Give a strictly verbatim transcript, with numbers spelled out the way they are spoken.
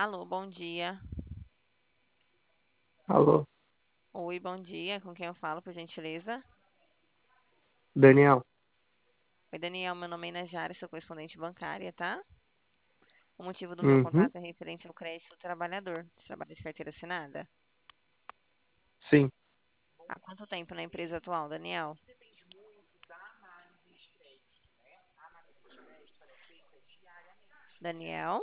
Alô, bom dia. Alô, Oi, bom dia. Com quem eu falo, por gentileza? Daniel. Oi, Daniel. Meu nome é Inajara, sou correspondente bancária, tá? O motivo do meu Uhum, contato é referente ao crédito do trabalhador. Você trabalha de carteira assinada? sim. Há quanto tempo na empresa atual, Daniel? Daniel?